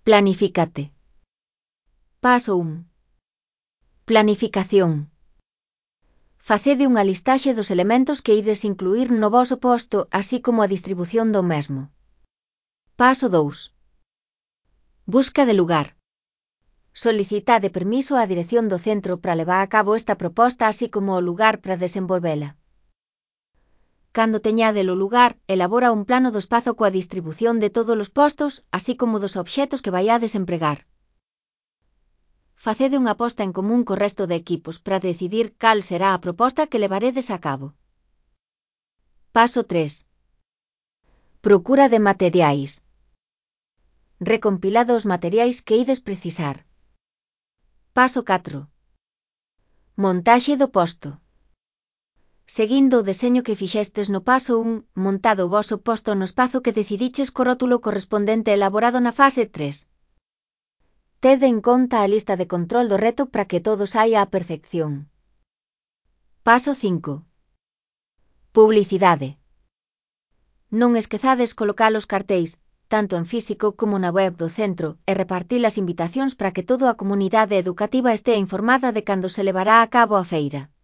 Planifícate. Paso 1. Planificación. Facede unha listaxe dos elementos que ides incluir no voso posto, así como a distribución do mesmo. Paso 2. Busca de lugar. Solicitade permiso á dirección do centro para levar a cabo esta proposta, así como o lugar para desenvolvela. Cando teñade o lugar, elabora un plano do espazo coa distribución de todos os postos, así como dos obxetos que vaiades empregar. Facede unha posta en común co resto de equipos para decidir cal será a proposta que levaredes a cabo. Paso 3. Procura de materiais. Recompilade os materiais que ides precisar. Paso 4. Montaxe do posto. Seguindo o deseño que fixestes no paso 1, montado o voso posto no espazo que decidiches co rótulo correspondente elaborado na fase 3. Tede en conta a lista de control do reto para que todo saia á perfección. Paso 5. Publicidade. Non esquezades colocar os cartéis, tanto en físico como na web do centro, e repartir as invitacións para que toda a comunidade educativa estea informada de cando se levará a cabo a feira.